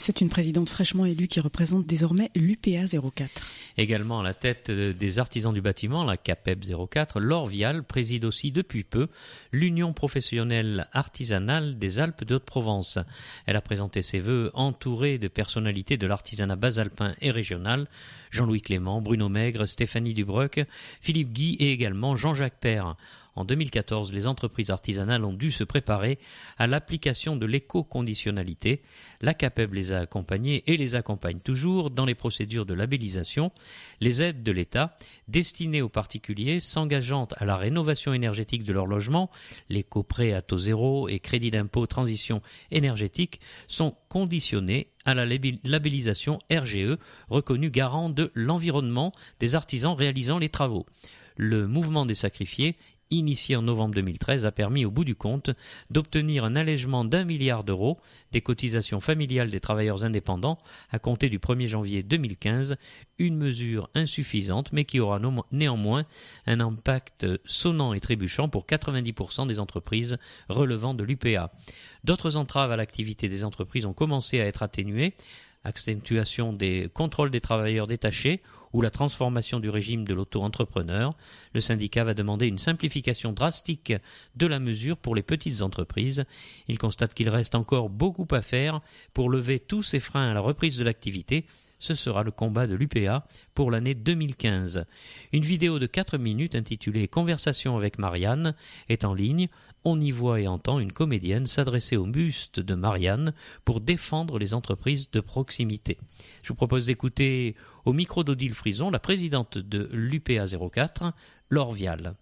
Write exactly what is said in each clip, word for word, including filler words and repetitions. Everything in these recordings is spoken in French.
C'est une présidente fraîchement élue qui représente désormais l'U P A zéro quatre. Également à la tête des artisans du bâtiment, la CAPEB zéro quatre, Laure Vial préside aussi depuis peu l'Union professionnelle artisanale des Alpes de Haute-Provence. Elle a présenté ses vœux entourée de personnalités de l'artisanat basalpin et régional, Jean-Louis Clément, Bruno Maigre, Stéphanie Dubreuc, Philippe Guy et également Jean-Jacques Père. En deux mille quatorze, les entreprises artisanales ont dû se préparer à l'application de l'éco-conditionnalité. La CAPEB les a accompagnées et les accompagne toujours dans les procédures de labellisation. Les aides de l'État destinées aux particuliers s'engageant à la rénovation énergétique de leur logement, l'éco-prêt à taux zéro et crédit d'impôt transition énergétique sont conditionnées à la labellisation R G E, reconnue garant de l'environnement des artisans réalisant les travaux. Le mouvement des sacrifiés, initié en novembre deux mille treize, a permis au bout du compte d'obtenir un allègement d'un milliard d'euros des cotisations familiales des travailleurs indépendants à compter du premier janvier deux mille quinze, une mesure insuffisante mais qui aura néanmoins un impact sonnant et trébuchant pour quatre-vingt-dix pour cent des entreprises relevant de l'U P A. D'autres entraves à l'activité des entreprises ont commencé à être atténuées. Accentuation des contrôles des travailleurs détachés ou la transformation du régime de l'auto-entrepreneur. Le syndicat va demander une simplification drastique de la mesure pour les petites entreprises. Il constate qu'il reste encore beaucoup à faire pour lever tous ces freins à la reprise de l'activité. Ce sera le combat de l'U P A pour l'année deux mille quinze. Une vidéo de quatre minutes intitulée « Conversation avec Marianne » est en ligne. On y voit et entend une comédienne s'adresser au buste de Marianne pour défendre les entreprises de proximité. Je vous propose d'écouter au micro d'Odile Frison la présidente de l'U P A zéro quatre, Laure Vial.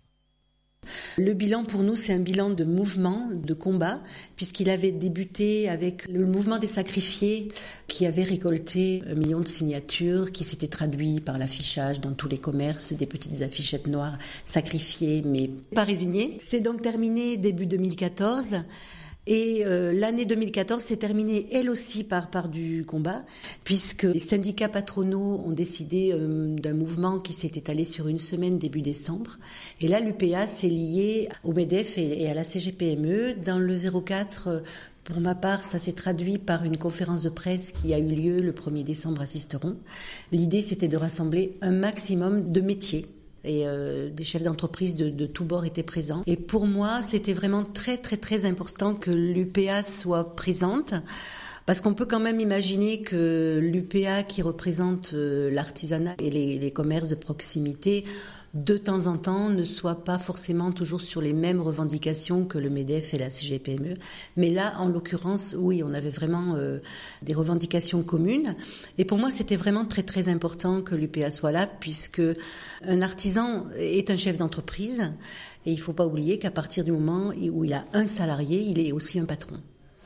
Le bilan pour nous, c'est un bilan de mouvement, de combat, puisqu'il avait débuté avec le mouvement des sacrifiés qui avait récolté un million de signatures, qui s'était traduit par l'affichage dans tous les commerces, des petites affichettes noires sacrifiées mais pas résignées. C'est donc terminé début deux mille quatorze. Et euh, l'année deux mille quatorze s'est terminée, elle aussi, par, par du combat, puisque les syndicats patronaux ont décidé euh, d'un mouvement qui s'est étalé sur une semaine début décembre. Et là, l'U P A s'est lié au MEDEF et, et à la C G P M E. Dans le zéro quatre, euh, pour ma part, ça s'est traduit par une conférence de presse qui a eu lieu le premier décembre à Sisteron. L'idée, c'était de rassembler un maximum de métiers. Et euh, des chefs d'entreprise de, de tous bords étaient présents. Et pour moi, c'était vraiment très, très, très important que l'U P A soit présente, parce qu'on peut quand même imaginer que l'U P A, qui représente euh, l'artisanat et les, les commerces de proximité, de temps en temps, ne soit pas forcément toujours sur les mêmes revendications que le MEDEF et la C G P M E. Mais là, en l'occurrence, oui, on avait vraiment euh, des revendications communes. Et pour moi, c'était vraiment très, très important que l'U P A soit là, puisque un artisan est un chef d'entreprise. Et il ne faut pas oublier qu'à partir du moment où il a un salarié, il est aussi un patron.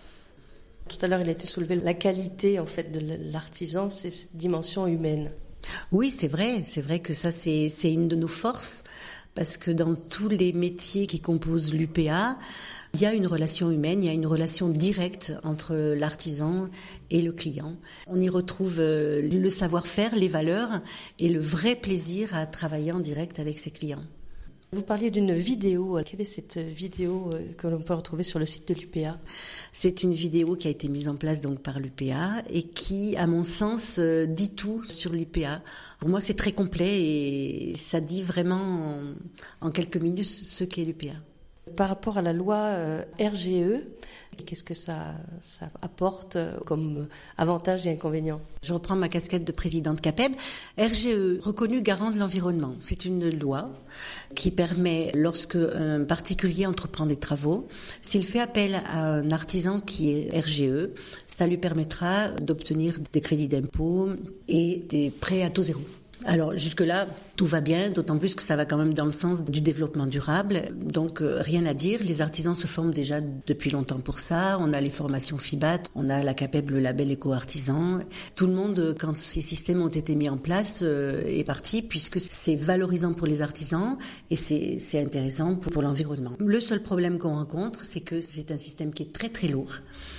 Tout à l'heure, il a été soulevé la qualité, en fait, de l'artisan, c'est cette dimension humaine. Oui, c'est vrai, c'est vrai que ça c'est, c'est une de nos forces, parce que dans tous les métiers qui composent l'U P A, il y a une relation humaine, il y a une relation directe entre l'artisan et le client. On y retrouve le savoir-faire, les valeurs et le vrai plaisir à travailler en direct avec ses clients. Vous parliez d'une vidéo. Quelle est cette vidéo que l'on peut retrouver sur le site de l'U P A ? C'est une vidéo qui a été mise en place donc par l'U P A et qui, à mon sens, dit tout sur l'U P A. Pour moi, c'est très complet et ça dit vraiment en, en quelques minutes ce qu'est l'U P A. Par rapport à la loi R G E, qu'est-ce que ça, ça apporte comme avantages et inconvénients ? Je reprends ma casquette de présidente CAPEB. R G E, reconnu garant de l'environnement. C'est une loi qui permet, lorsque un particulier entreprend des travaux, s'il fait appel à un artisan qui est R G E, ça lui permettra d'obtenir des crédits d'impôt et des prêts à taux zéro. Alors jusque-là, tout va bien, d'autant plus que ça va quand même dans le sens du développement durable. Donc euh, rien à dire, les artisans se forment déjà depuis longtemps pour ça. On a les formations FIBAT, on a la CAPEB, le label éco-artisan. Tout le monde, quand ces systèmes ont été mis en place, euh, est parti, puisque c'est valorisant pour les artisans et c'est, c'est intéressant pour, pour l'environnement. Le seul problème qu'on rencontre, c'est que c'est un système qui est très très lourd.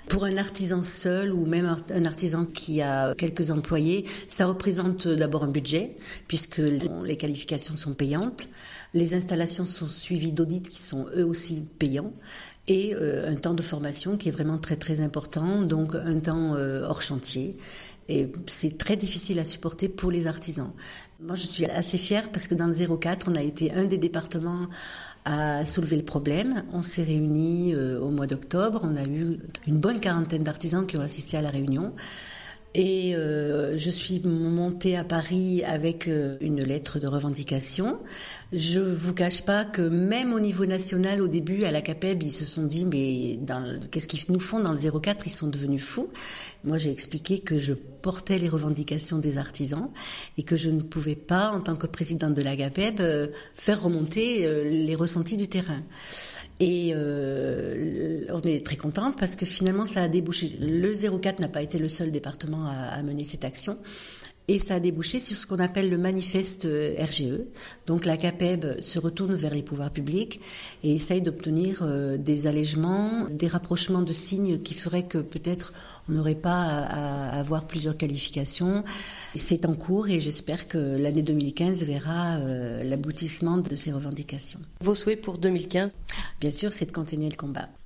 Pour un artisan seul ou même un artisan qui a quelques employés, ça représente d'abord un budget puisque les qualifications sont payantes. Les installations sont suivies d'audits qui sont eux aussi payants. Et euh, un temps de formation qui est vraiment très très important, donc un temps euh, hors chantier. Et c'est très difficile à supporter pour les artisans. Moi, je suis assez fière parce que dans le zéro quatre, on a été un des départements à soulever le problème. On s'est réunis euh, au mois d'octobre. On a eu une bonne quarantaine d'artisans qui ont assisté à la réunion. Et euh, je suis montée à Paris avec euh, une lettre de revendication. Je vous cache pas que même au niveau national, au début, à la CAPEB, ils se sont dit, mais dans le, qu'est-ce qu'ils nous font dans le zéro quatre? Ils sont devenus fous. Moi, j'ai expliqué que je portais les revendications des artisans et que je ne pouvais pas, en tant que présidente de la CAPEB, euh, faire remonter euh, les ressentis du terrain. Et euh, on est très contente parce que finalement, ça a débouché. Le zéro quatre n'a pas été le seul département à, à mener cette action. Et ça a débouché sur ce qu'on appelle le manifeste R G E. Donc la CAPEB se retourne vers les pouvoirs publics et essaye d'obtenir euh, des allègements, des rapprochements de signes qui feraient que peut-être on n'aurait pas à, à avoir plusieurs qualifications. C'est en cours et j'espère que l'année deux mille quinze verra euh, l'aboutissement de ces revendications. Vos souhaits pour deux mille quinze? Bien sûr, c'est de continuer le combat.